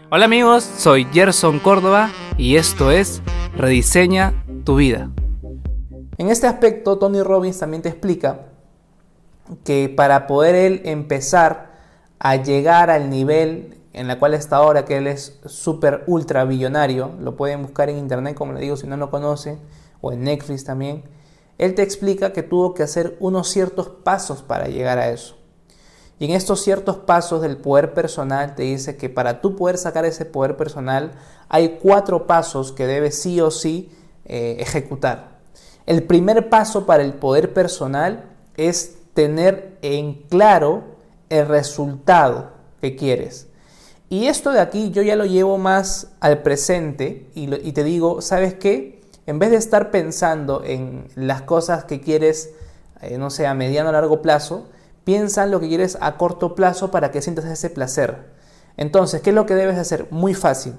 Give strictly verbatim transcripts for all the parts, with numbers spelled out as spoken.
Hola amigos, soy Gerson Córdoba y esto es Rediseña tu vida. En este aspecto, Tony Robbins también te explica que para poder él empezar a llegar al nivel en la cual está ahora, que él es súper ultra billonario, lo pueden buscar en internet, como le digo, si no lo conocen, o en Netflix también, él te explica que tuvo que hacer unos ciertos pasos para llegar a eso. Y en estos ciertos pasos del poder personal te dice que para tú poder sacar ese poder personal hay cuatro pasos que debes sí o sí eh, ejecutar. El primer paso para el poder personal es tener en claro el resultado que quieres. Y esto de aquí yo ya lo llevo más al presente y, lo, y te digo, ¿sabes qué? En vez de estar pensando en las cosas que quieres, eh, no sé, a mediano o largo plazo, piensa en lo que quieres a corto plazo para que sientas ese placer. Entonces, ¿qué es lo que debes hacer? Muy fácil.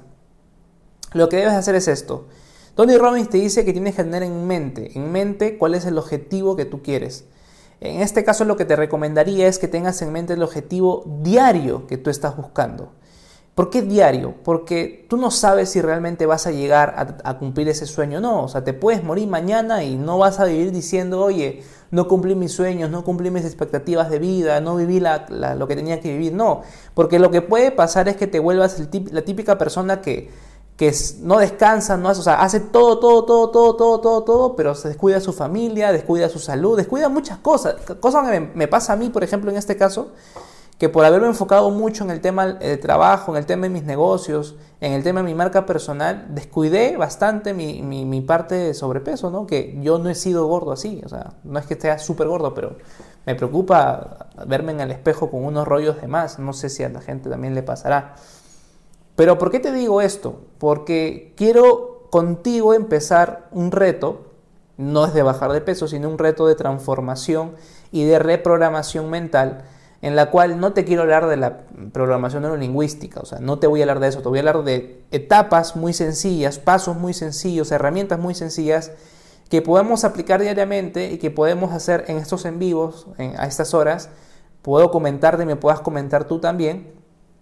Lo que debes hacer es esto. Tony Robbins te dice que tienes que tener en mente, en mente cuál es el objetivo que tú quieres. En este caso lo que te recomendaría es que tengas en mente el objetivo diario que tú estás buscando. ¿Por qué diario? Porque tú no sabes si realmente vas a llegar a, a cumplir ese sueño o no. O sea, te puedes morir mañana y no vas a vivir diciendo, oye, no cumplí mis sueños, no cumplí mis expectativas de vida, no viví la, la, lo que tenía que vivir. No, porque lo que puede pasar es que te vuelvas el tip, la típica persona que, que no descansa, no hace, o sea, hace todo, todo, todo, todo, todo, todo, todo, pero se descuida de su familia, descuida su salud, descuida muchas cosas. Cosas que me, me pasa a mí, por ejemplo, en este caso, que por haberme enfocado mucho en el tema del trabajo, en el tema de mis negocios, en el tema de mi marca personal, descuidé bastante mi, mi, mi parte de sobrepeso, ¿no? Que yo no he sido gordo así, o sea, no es que esté súper gordo, pero me preocupa verme en el espejo con unos rollos de más, no sé si a la gente también le pasará. Pero ¿por qué te digo esto? Porque quiero contigo empezar un reto, no es de bajar de peso, sino un reto de transformación y de reprogramación mental, en la cual no te quiero hablar de la programación neurolingüística, o sea, no te voy a hablar de eso, te voy a hablar de etapas muy sencillas, pasos muy sencillos, herramientas muy sencillas que podemos aplicar diariamente y que podemos hacer en estos en vivos, en, a estas horas. Puedo comentarte, me puedas comentar tú también,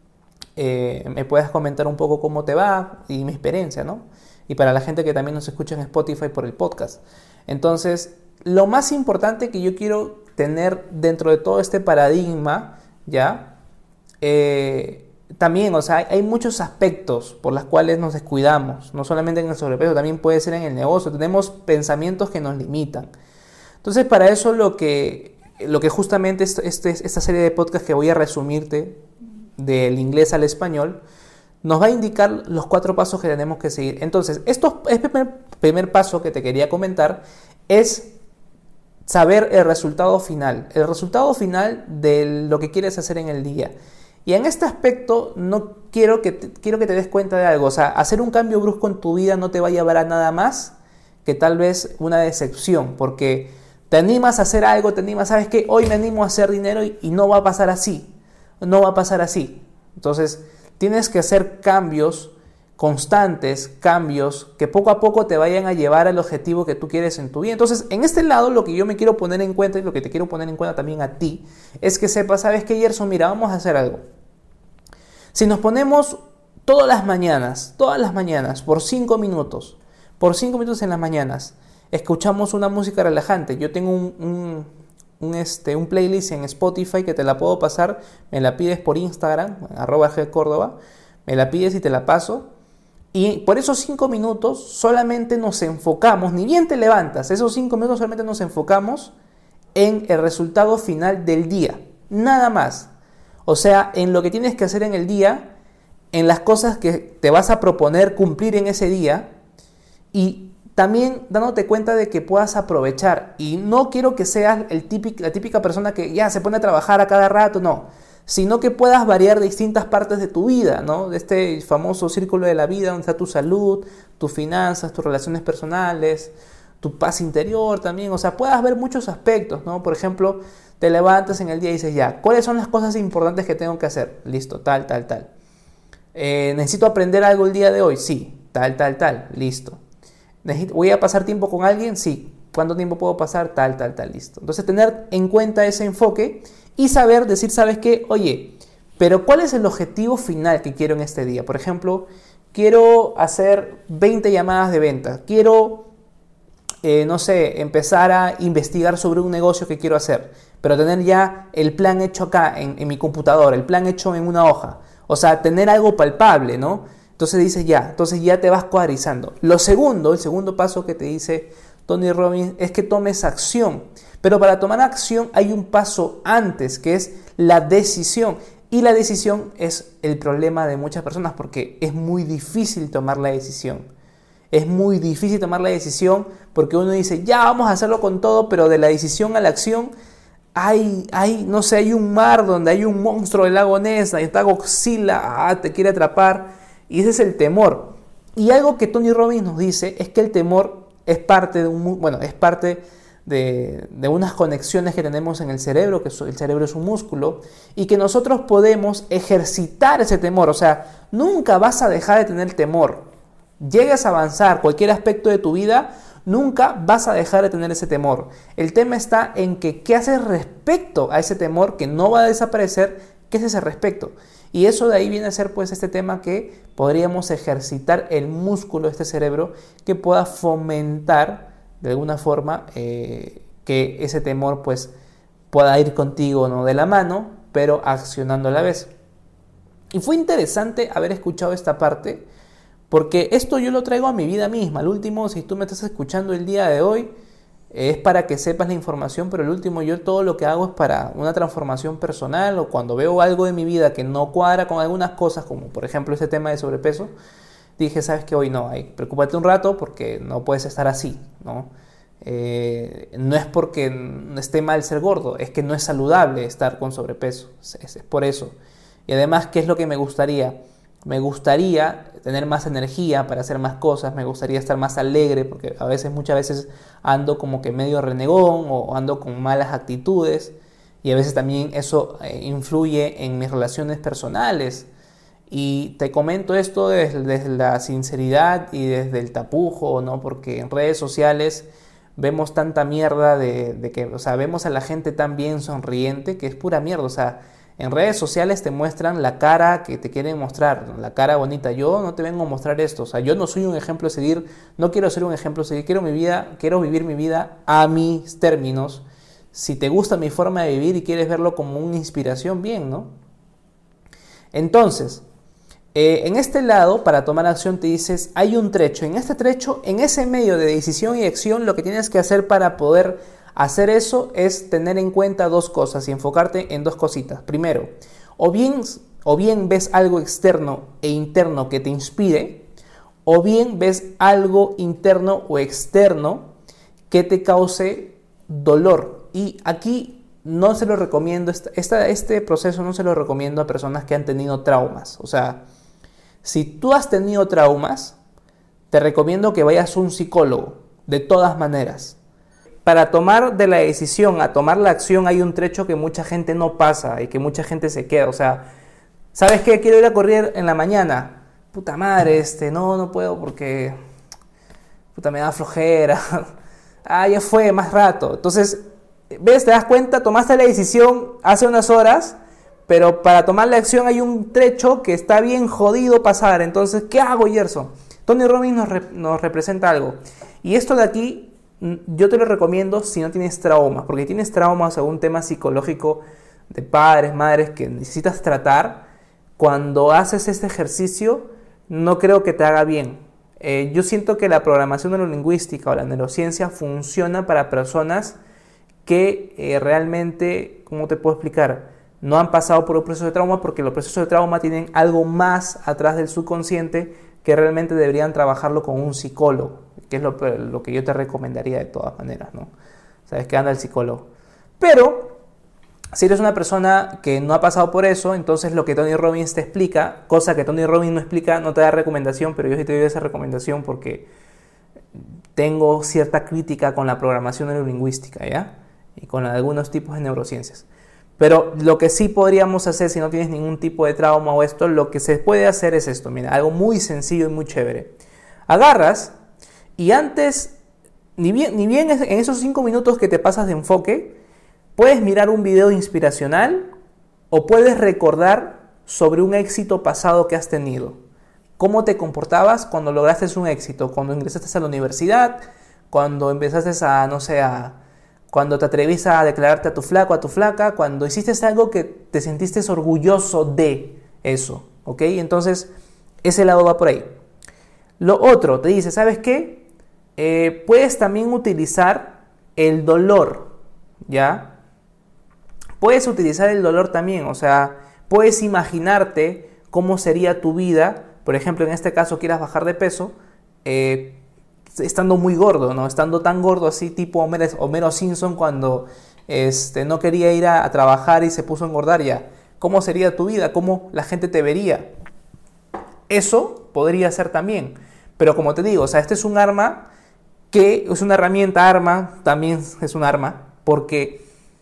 eh, me puedas comentar un poco cómo te va y mi experiencia, ¿no? Y para la gente que también nos escucha en Spotify por el podcast. Entonces, lo más importante que yo quiero tener dentro de todo este paradigma, ¿ya? Eh, también, o sea, hay, hay muchos aspectos por los cuales nos descuidamos, no solamente en el sobrepeso, también puede ser en el negocio, tenemos pensamientos que nos limitan. Entonces, para eso lo que, lo que justamente este, este, esta serie de podcasts que voy a resumirte del inglés al español, nos va a indicar los cuatro pasos que tenemos que seguir. Entonces, esto, este primer, primer paso que te quería comentar es saber el resultado final, el resultado final de lo que quieres hacer en el día. Y en este aspecto no quiero que te, quiero que te des cuenta de algo, o sea, hacer un cambio brusco en tu vida no te va a llevar a nada más que tal vez una decepción, porque te animas a hacer algo, te animas, ¿sabes qué? Hoy me animo a hacer dinero y, y no va a pasar así, no va a pasar así. Entonces, tienes que hacer cambios constantes, cambios que poco a poco te vayan a llevar al objetivo que tú quieres en tu vida. Entonces, en este lado, lo que yo me quiero poner en cuenta y lo que te quiero poner en cuenta también a ti, es que sepas, ¿sabes qué, Gerson? Mira, vamos a hacer algo. Si nos ponemos todas las mañanas, todas las mañanas, por cinco minutos, por cinco minutos en las mañanas, escuchamos una música relajante. Yo tengo un, un, un, este, un playlist en Spotify que te la puedo pasar, me la pides por Instagram, arroba gcórdoba, me la pides y te la paso. Y por esos cinco minutos solamente nos enfocamos, ni bien te levantas, esos cinco minutos solamente nos enfocamos en el resultado final del día, nada más. O sea, en lo que tienes que hacer en el día, en las cosas que te vas a proponer cumplir en ese día y también dándote cuenta de que puedas aprovechar. Y no quiero que seas el típico, la típica persona que ya se pone a trabajar a cada rato, no. Sino que puedas variar distintas partes de tu vida, ¿no? De este famoso círculo de la vida donde está tu salud, tus finanzas, tus relaciones personales, tu paz interior también. O sea, puedas ver muchos aspectos, ¿no? Por ejemplo, te levantas en el día y dices, ya, ¿cuáles son las cosas importantes que tengo que hacer? Listo, tal, tal, tal. Eh, ¿Necesito aprender algo el día de hoy? Sí, tal, tal, tal, listo. ¿Voy a pasar tiempo con alguien? Sí. ¿Cuánto tiempo puedo pasar? Tal, tal, tal, listo. Entonces, tener en cuenta ese enfoque y saber decir, ¿sabes qué? Oye, Pero ¿cuál es el objetivo final que quiero en este día? Por ejemplo, quiero hacer veinte llamadas de venta. Quiero, eh, no sé, empezar a investigar sobre un negocio que quiero hacer. Pero tener ya el plan hecho acá en, en mi computadora, el plan hecho en una hoja. O sea, tener algo palpable, ¿no? Entonces dices ya, entonces ya te vas cuadrizando. Lo segundo, el segundo paso que te dice Tony Robbins es que tomes acción. Pero para tomar acción hay un paso antes, que es la decisión. Y la decisión es el problema de muchas personas porque es muy difícil tomar la decisión. Es muy difícil tomar la decisión porque uno dice, ya vamos a hacerlo con todo, pero de la decisión a la acción hay, hay no sé, hay un mar donde hay un monstruo del lago Ness, ahí está Godzilla, ah, te quiere atrapar. Y ese es el temor. Y algo que Tony Robbins nos dice es que el temor es parte de un, bueno, es parte De, de unas conexiones que tenemos en el cerebro, que el cerebro es un músculo, y que nosotros podemos ejercitar ese temor. O sea, nunca vas a dejar de tener temor. Llegues a avanzar cualquier aspecto de tu vida, nunca vas a dejar de tener ese temor. El tema está en que qué haces respecto a ese temor que no va a desaparecer, qué es ese respecto. Y eso de ahí viene a ser pues este tema que podríamos ejercitar el músculo de este cerebro que pueda fomentar de alguna forma eh, que ese temor pues pueda ir contigo, no de la mano, pero accionando a la vez. Y fue interesante haber escuchado esta parte porque esto yo lo traigo a mi vida misma. El último, si tú me estás escuchando el día de hoy, es para que sepas la información, pero el último yo todo lo que hago es para una transformación personal o cuando veo algo de mi vida que no cuadra con algunas cosas, como por ejemplo este tema de sobrepeso, dije, sabes que hoy no, hay, preocúpate un rato porque no puedes estar así, ¿no? Eh, no es porque esté mal ser gordo, es que no es saludable estar con sobrepeso, es, es por eso. Y además, ¿qué es lo que me gustaría? Me gustaría tener más energía para hacer más cosas, me gustaría estar más alegre, porque a veces, muchas veces ando como que medio renegón o ando con malas actitudes y a veces también eso eh, influye en mis relaciones personales. Y te comento esto desde, desde la sinceridad y desde el tapujo, ¿no? Porque en redes sociales vemos tanta mierda de, de que, o sea, vemos a la gente tan bien sonriente que es pura mierda. O sea, en redes sociales te muestran la cara que te quieren mostrar, la cara bonita. Yo no te vengo a mostrar esto. O sea, yo no soy un ejemplo a seguir, no quiero ser un ejemplo a seguir. Quiero mi vida, quiero vivir mi vida a mis términos. Si te gusta mi forma de vivir y quieres verlo como una inspiración, bien, ¿no? Entonces, Eh, en este lado, para tomar acción, te dices, hay un trecho. En este trecho, en ese medio de decisión y acción, lo que tienes que hacer para poder hacer eso es tener en cuenta dos cosas y enfocarte en dos cositas. Primero, o bien, o bien ves algo externo e interno que te inspire, o bien ves algo interno o externo que te cause dolor. Y aquí no se lo recomiendo, esta, este proceso no se lo recomiendo a personas que han tenido traumas. O sea, si tú has tenido traumas, te recomiendo que vayas a un psicólogo, de todas maneras. Para tomar de la decisión a tomar la acción hay un trecho que mucha gente no pasa y que mucha gente se queda. O sea, ¿sabes qué? Quiero ir a correr en la mañana. Puta madre, este, no, no puedo porque puta, me da flojera. Ah, ya fue, más rato. Entonces, ¿ves? Te das cuenta, tomaste la decisión hace unas horas, pero para tomar la acción hay un trecho que está bien jodido pasar. Entonces, ¿qué hago, Gerson? Tony Robbins nos, re- nos representa algo. Y esto de aquí, yo te lo recomiendo si no tienes traumas. Porque tienes traumas o algún tema psicológico de padres, madres que necesitas tratar. Cuando haces este ejercicio, no creo que te haga bien. Eh, yo siento que la programación neurolingüística o la neurociencia funciona para personas que eh, realmente, ¿cómo te puedo explicar?, no han pasado por un proceso de trauma, porque los procesos de trauma tienen algo más atrás del subconsciente que realmente deberían trabajarlo con un psicólogo, que es lo, lo que yo te recomendaría de todas maneras, ¿no? Sabes que anda el psicólogo. Pero si eres una persona que no ha pasado por eso, entonces lo que Tony Robbins te explica, cosa que Tony Robbins no explica, no te da recomendación, pero yo sí te doy esa recomendación porque tengo cierta crítica con la programación neurolingüística, ¿ya? Y con algunos tipos de neurociencias. Pero lo que sí podríamos hacer si no tienes ningún tipo de trauma o esto, lo que se puede hacer es esto, mira, algo muy sencillo y muy chévere. Agarras y antes, ni bien, ni bien en esos cinco minutos que te pasas de enfoque, puedes mirar un video inspiracional o puedes recordar sobre un éxito pasado que has tenido. ¿Cómo te comportabas cuando lograste un éxito? Cuando ingresaste a la universidad, cuando empezaste a, no sé, a, cuando te atreviste a declararte a tu flaco, a tu flaca, cuando hiciste algo que te sentiste orgulloso de eso, ¿ok? Entonces, ese lado va por ahí. Lo otro, te dice, ¿sabes qué? Eh, puedes también utilizar el dolor, ¿ya? Puedes utilizar el dolor también, o sea, puedes imaginarte cómo sería tu vida. Por ejemplo, en este caso quieras bajar de peso, eh, estando muy gordo, ¿no? Estando tan gordo así tipo Homero, Homero Simpson cuando este, no quería ir a, a trabajar y se puso a engordar ya. ¿Cómo sería tu vida? ¿Cómo la gente te vería? Eso podría ser también. Pero como te digo, o sea, este es un arma que es una herramienta, arma, también es un arma, porque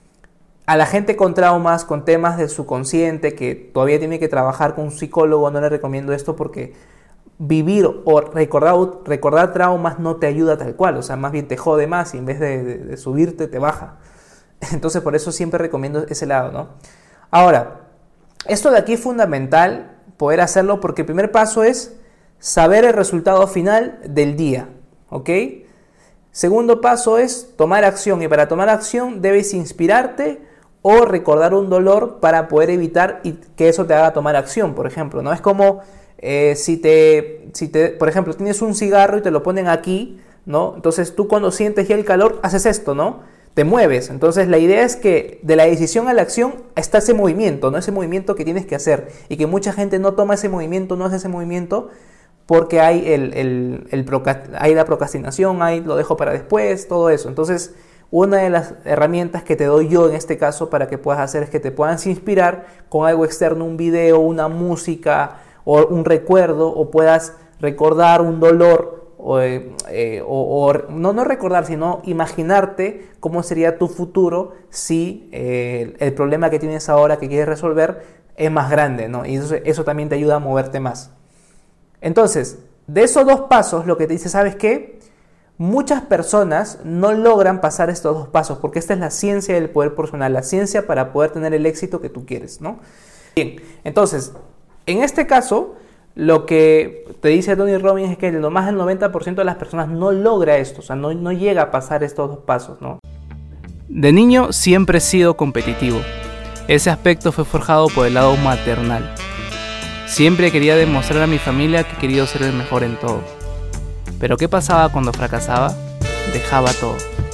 a la gente con traumas, con temas de su consciente, que todavía tiene que trabajar con un psicólogo, no le recomiendo esto porque vivir o recordar, recordar traumas no te ayuda tal cual, o sea, más bien te jode más y en vez de, de, de subirte, te baja. Entonces, por eso siempre recomiendo ese lado, ¿no? Ahora, esto de aquí es fundamental poder hacerlo porque el primer paso es saber el resultado final del día, ¿ok? Segundo paso es tomar acción y para tomar acción debes inspirarte o recordar un dolor para poder evitar y que eso te haga tomar acción, por ejemplo, ¿no? Es como eh, si, te, si te, por ejemplo, tienes un cigarro y te lo ponen aquí, ¿no? Entonces tú cuando sientes ya el calor haces esto, ¿no? Te mueves. Entonces la idea es que de la decisión a la acción está ese movimiento, ¿no? Ese movimiento que tienes que hacer y que mucha gente no toma ese movimiento, no hace ese movimiento porque hay, el, el, el proca- hay la procrastinación, hay lo dejo para después, todo eso. Entonces, una de las herramientas que te doy yo en este caso para que puedas hacer es que te puedas inspirar con algo externo, un video, una música o un recuerdo, o puedas recordar un dolor o, eh, o, o no, no recordar, sino imaginarte cómo sería tu futuro si eh, el problema que tienes ahora que quieres resolver es más grande, ¿no? Y eso, eso también te ayuda a moverte más. Entonces, de esos dos pasos, lo que te dice, ¿sabes qué? Muchas personas no logran pasar estos dos pasos porque esta es la ciencia del poder personal, la ciencia para poder tener el éxito que tú quieres, ¿no? Bien, entonces, en este caso, lo que te dice Tony Robbins es que lo más del noventa por ciento de las personas no logra esto, o sea, no, no llega a pasar estos dos pasos, ¿no? De niño siempre he sido competitivo. Ese aspecto fue forjado por el lado maternal. Siempre quería demostrar a mi familia que quería ser el mejor en todo. Pero ¿qué pasaba cuando fracasaba? Dejaba todo.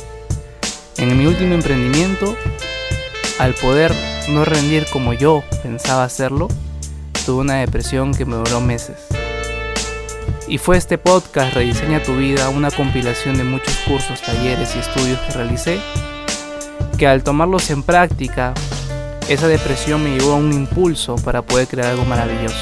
En mi último emprendimiento, al poder no rendir como yo pensaba hacerlo, tuve una depresión que me duró meses. Y fue este podcast Rediseña tu Vida, una compilación de muchos cursos, talleres y estudios que realicé, que al tomarlos en práctica, esa depresión me llevó a un impulso para poder crear algo maravilloso.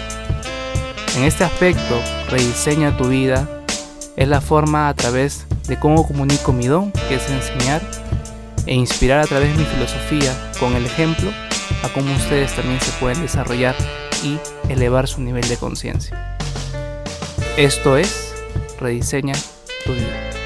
En este aspecto, Rediseña tu Vida es la forma a través de cómo comunico mi don, que es enseñar, e inspirar a través de mi filosofía con el ejemplo a cómo ustedes también se pueden desarrollar y elevar su nivel de conciencia. Esto es Rediseña tu Vida.